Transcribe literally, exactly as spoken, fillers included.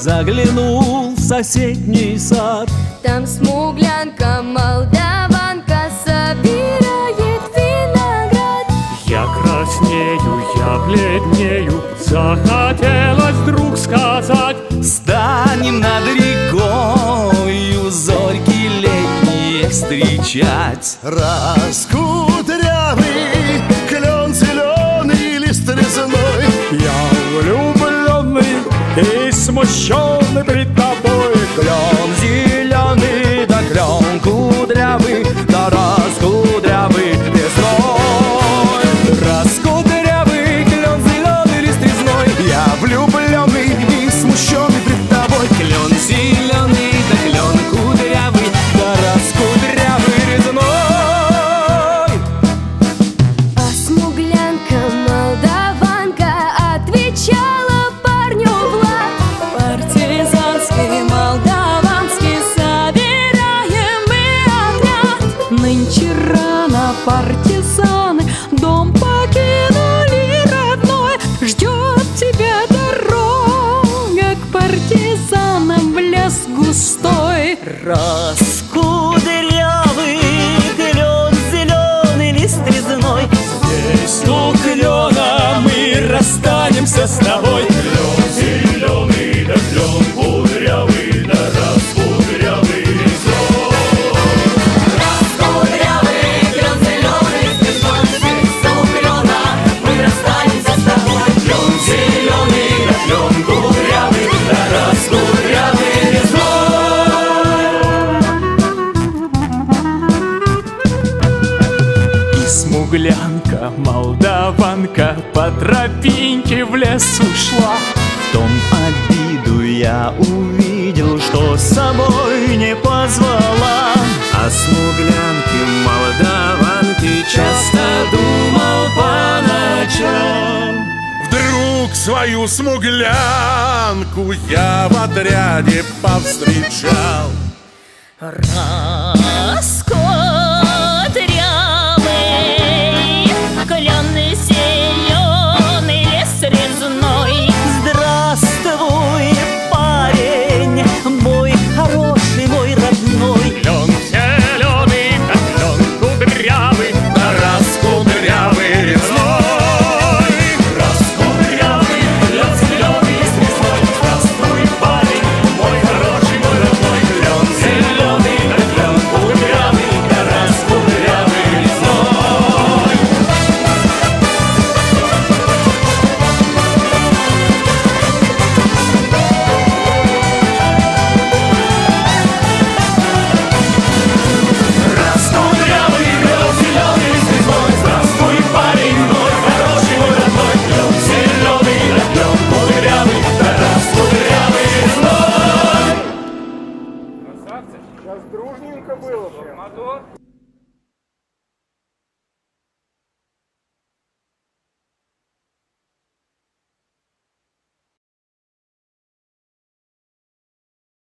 заглянул в соседний сад. Там смуглянка, молдаванка собирает виноград. Я краснею, я бледнею, захотелось вдруг сказать: станем над рекою зорьки летние встречать. Раскудрявый клен зеленый, лист резной. Я влюбленный и смущенный пред тобой. Клен зеленый, да клен кудрявый, да раскудрявый лесной. Раскудрявый клен зеленый, лист резной. Я влюбленный и смущенный пред тобой. Клен зеленый, да клен кудрявый, да раскудрявый резной. А смуглянка, молдаванка отвечала парню Влад: партизанский, молдаванский собираем мы отряд. Нынче рано партизаны дом покинули родной. Ждет тебя дорога к партизанам в лес густой. Раскудрявый клен зеленый, лист резной. Здесь у клена мы расстанемся с тобой. Клен зеленый, да клен кудрявый, да раскудрявый резной. Раскудрявый клен зеленый, лист резной. Здесь у клена мы расстанемся с тобой. Клен зеленый, да клен кудрявый, да раскудрявый резной. И смуглянка, молдаванка по тропинке в лес ушла. В том обиду я увидел, что с собой не позвала. О смуглянке, молдаванке часто думал по ночам. Вдруг свою смуглянку я в отряде повстречал. Раскудрявый клен зеленый, лес резной. Здравствуй, парень, мой хороший, мой родной. Клен зеленый, да клен кудрявый, да раскудрявый резной. Раскудрявый, клен зеленый, лист резной. Здравствуй, парень, мой хороший, мой родной. Клен зеленый, да клен кудрявый, да раскудрявый резной. Раскудрявый, клен зеленый, лист резной. Здравствуй, парень, мой хороший, мой родной. Клен зеленый, да клен кудрявый, да раскудрявый резной. Красавцы, сейчас дружненько было прям.